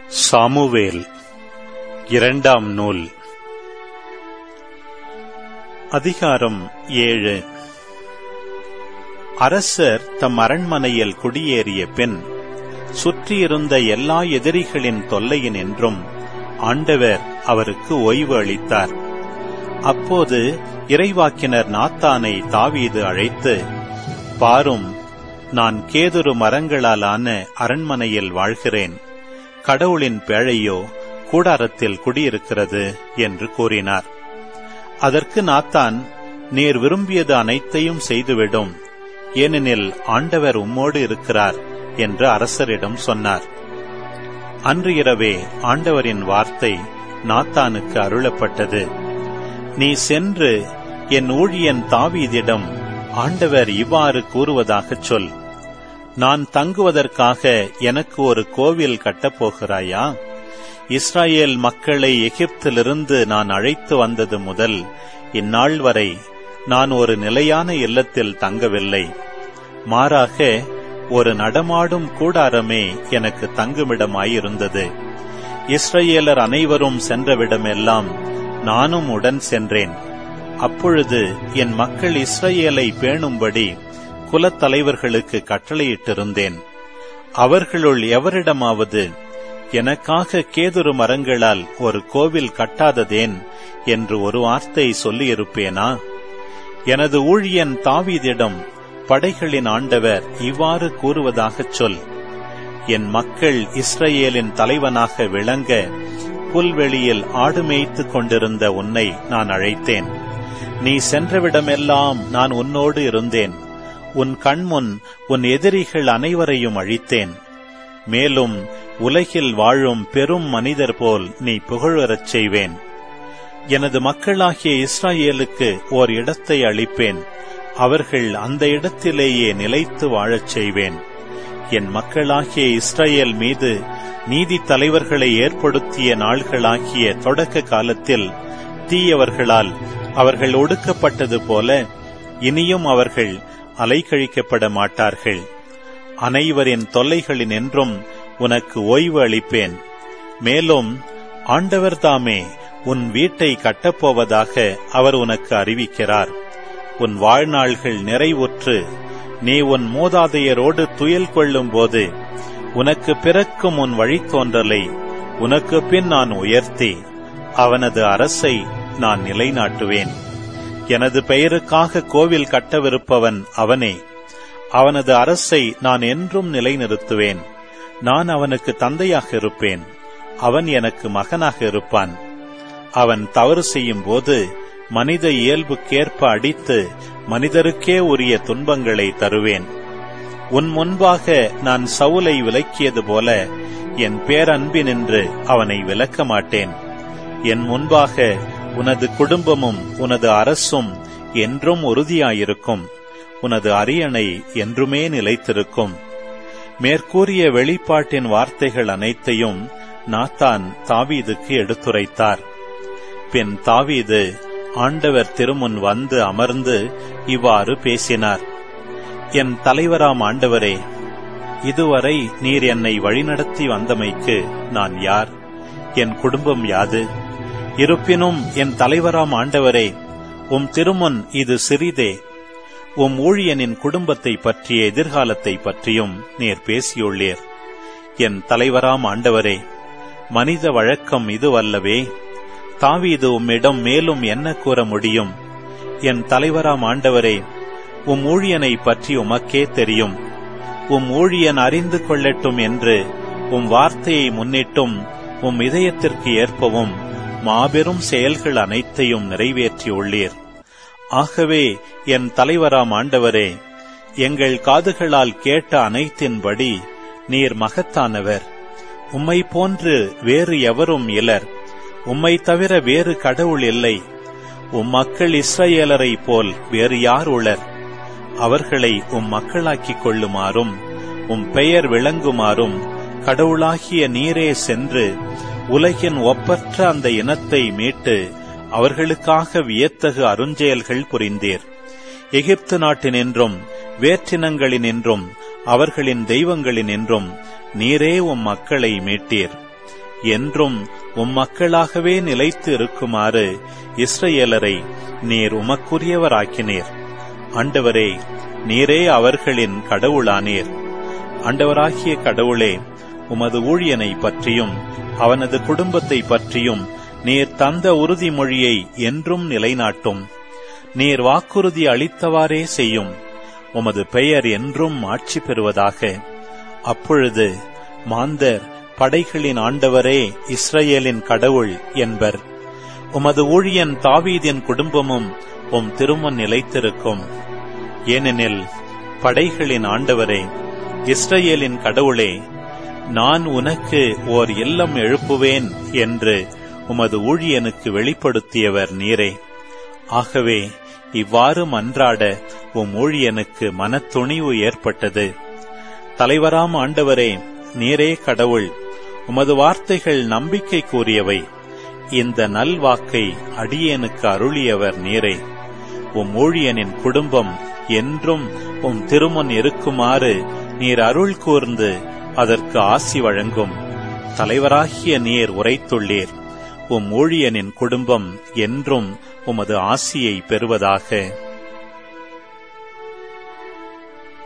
Samuel இரண்டாம் நூல். அதிகாரம் 7. அரசர் தம் அரண்மனையில் குடியேறிய பின் சுற்றியிருந்த எல்லா எதிரிகளின் தொல்லையினின்றும் ஆண்டவர் அவருக்கு ஓய்வு அளித்தார். அப்போது இறைவாக்கினர் நாத்தானை தாவீது அழைத்து, பாரும், நான் கேதுரு மரங்களாலான அரண்மனையில் வாழ்கிறேன், கடவுளின் பேழையோ கூடாரத்தில் குடியிருக்கிறது என்று கூறினார். அதற்கு நாத்தான், நீர் விரும்பியது அனைத்தையும் செய்துவிடும், ஏனெனில் ஆண்டவர் உம்மோடு இருக்கிறார் என்று அரசரிடம் சொன்னார். அன்று இரவே ஆண்டவரின் வார்த்தை நாத்தானுக்கு அருளப்பட்டது. நீ சென்று என் ஊழியன் தாவீதிடம் ஆண்டவர் இவ்வாறு கூறுவதாகச் சொல், நான் தங்குவதற்காக எனக்கு ஒரு கோவில் கட்டப்போகிறாயா? இஸ்ராயேல் மக்களை எகிப்திலிருந்து நான் அழைத்து வந்தது முதல் இந்நாள் வரை நான் ஒரு நிலையான இல்லத்தில் தங்கவில்லை. மாறாக ஒரு நடமாடும் கூடாரமே எனக்கு தங்குமிடமாயிருந்தது. இஸ்ரவேலர் அனைவரும் சென்றவிடமெல்லாம் நானும் உடன் சென்றேன். அப்பொழுது என் மக்கள் இஸ்ரவேலை பேணும்படி குலத்தலைவர்களுக்கு கட்டளையிட்டிருந்தேன். அவர்களுள் எவரிடமாவது எனக்காக கேதுரு மரங்களால் ஒரு கோவில் கட்டாததேன் என்று ஒரு வார்த்தை சொல்லியிருப்பேனா? எனது ஊழியன் தாவீதிடம் படைகளின் ஆண்டவர் இவ்வாறு கூறுவதாகச் சொல், என் மக்கள் இஸ்ரவேலின் தலைவனாக விளங்க புல்வெளியில் ஆடு மேய்த்துக் கொண்டிருந்த உன்னை நான் அழைத்தேன். நீ சென்றவிடமெல்லாம் நான் உன்னோடு இருந்தேன். உன் கண்முன் உன் எதிரிகள் அனைவரையும் அழித்தேன். மேலும் உலகில் வாழும் பெரும் மனிதர் போல் நீ புகழறச் செய்வேன். எனது மக்களாகிய இஸ்ராயேலுக்கு ஓர் இடத்தை அளிப்பேன். அவர்கள் அந்த இடத்திலேயே நிலைத்து வாழச் செய்வேன். என் மக்களாகிய இஸ்ரவேல் மீது நீதி தலைவர்களை ஏற்படுத்திய நாள்களாகிய தொடக்க காலத்தில் தீயவர்களால் அவர்கள் ஒடுக்கப்பட்டது போல இனியும் அவர்கள் அலைக்கழிக்கப்பட மாட்டார்கள். அனைவரின் தொல்லைகளினின்றும் உனக்கு ஓய்வு அளிப்பேன். மேலும் ஆண்டவர்தாமே உன் வீட்டை கட்டப்போவதாக அவர் உனக்கு அறிவிக்கிறார். உன் வாழ்நாள்கள் நிறைவுற்று நீ உன் மூதாதையரோடு துயில் கொள்ளும் போது உனக்கு பிறக்கும் உன் வழித்தோன்றலை உனக்கு பின் நான் உயர்த்தி அவனது அரசை நான் நிலைநாட்டுவேன். எனது பெயருக்காக கோவில் கட்டவிருப்பவன் அவனே. அவனது அரசை நான் என்றும் நிலைநிறுத்துவேன். நான் அவனுக்கு தந்தையாக இருப்பேன், அவன் எனக்கு மகனாக இருப்பான். அவன் தவறு செய்யும் போது மனித இயல்புக்கேற்ப அடித்து மனிதருக்கே உரிய துன்பங்களை தருவேன். உன் முன்பாக நான் சவுலை விலக்கியது போல என் பேரன்பினின்று அவனை விலக்க மாட்டேன். என் முன்பாக உனது குடும்பமும் உனது அரசும் என்றும் உறுதியாயிருக்கும். உனது அரியணை என்றுமே நிலைத்திருக்கும். மேற்கூறிய வெளிப்பாட்டின் வார்த்தைகள் அனைத்தையும் நாத்தான் தாவீதுக்கு எடுத்துரைத்தார். பின் தாவீது ஆண்டவர் திருமுன் வந்து அமர்ந்து இவ்வாறு பேசினார். என் தலைவராம் ஆண்டவரே, இதுவரை நீர் என்னை வழிநடத்தி வந்தமைக்கு நான் யார்? என் குடும்பம் யாது? இருப்பினும் என் தலைவராம் ஆண்டவரே, உம் திருமுன் இது சிறிதே. உம் ஊழியனின் குடும்பத்தை பற்றிய எதிர்காலத்தை பற்றியும் நீர் பேசியுள்ளீர். என் தலைவராம் ஆண்டவரே, மனித வழக்கம் இதுவல்லவே? தாவீது உம்மிடம் மேலும் என்ன கூற முடியும்? என் தலைவராம் ஆண்டவரே, உம் ஊழியனை பற்றி உமக்கே தெரியும். உம் ஊழியன் அறிந்து கொள்ளட்டும் என்று உம் வார்த்தையை முன்னிட்டும் உம் இதயத்திற்கு ஏற்பவும் மாபெரும் செயல்கள் அனைத்தையும் நிறைவேற்றியுள்ளீர். ஆகவே என் தலைவராம் ஆண்டவரே, எங்கள் காதுகளால் கேட்ட அனைத்தின்படி நீர் மகத்தானவர். உம்மை போன்று வேறு எவரும் இலர். உம்மை தவிர வேறு கடவுள் இல்லை. உம் மக்கள் இஸ்ரவேலரை போல் வேறு யார் உளர்? அவர்களை உம் மக்களாக்கிக் கொள்ளுமாறும் உம் பெயர் விளங்குமாறும் கடவுளாகிய நீரே சென்று உலகின் ஒப்பற்ற அந்த இனத்தை மீட்டு அவர்களுக்காக வியத்தகு அருஞ்செயல்கள் புரிந்தீர். எகிப்து நாட்டினின்றும் வேற்றினங்களினின்றும் அவர்களின் தெய்வங்களினின்றும் நீரே உம் மக்களை மீட்டீர். என்றும் உம் மக்களாகவே நிலைத்து இருக்குமாறு இஸ்ரவேலரை நீர் உமக்குரியவராக்கினீர். ஆண்டவரே, நீரே அவர்களின் கடவுளானீர். ஆண்டவராகிய கடவுளே, உமது ஊழியனை பற்றியும் அவனது குடும்பத்தை பற்றியும் நீர் தந்த உறுதிமொழியை என்றும் நிலைநாட்டும். நீர் வாக்குறுதி அளித்தவாறே செய்யும். உமது பெயர் என்றும் ஆட்சி பெறுவதாக. அப்பொழுது மாந்தர் படைகளின் ஆண்டவரே இஸ்ரவேலின் கடவுள் என்பர். உமது ஊழியன் தாவீதின் குடும்பமும் உம் திருமுன் நிலைத்திருக்கும். ஏனெனில் படைகளின் ஆண்டவரே, இஸ்ரவேலின் கடவுளே, நான் உனக்கு ஓர் இல்லம் எழுப்புவேன் என்று உமது ஊழியனுக்கு வெளிப்படுத்தியவர் நீரே. ஆகவே இவ்வாறு மன்றாட உம் ஊழியனுக்கு மனத்துணிவு ஏற்பட்டது. தலைவராம் ஆண்டவரே, நீரே கடவுள். உமது வார்த்தைகள் நம்பிக்கை கூறியவை. இந்த நல்வாக்கை அடியேனுக்கு அருளியவர் நீரே. உம் ஊழியனின் குடும்பம் என்றும் உம் திருமுன் இருக்குமாறு நீர் அருள் கூர்ந்து அதற்கு ஆசி வழங்கும். தலைவராகிய நீர் உரைத்துள்ளீர். உம் ஊழியனின் குடும்பம் என்றும் உமது ஆசியை பெறுவதாக.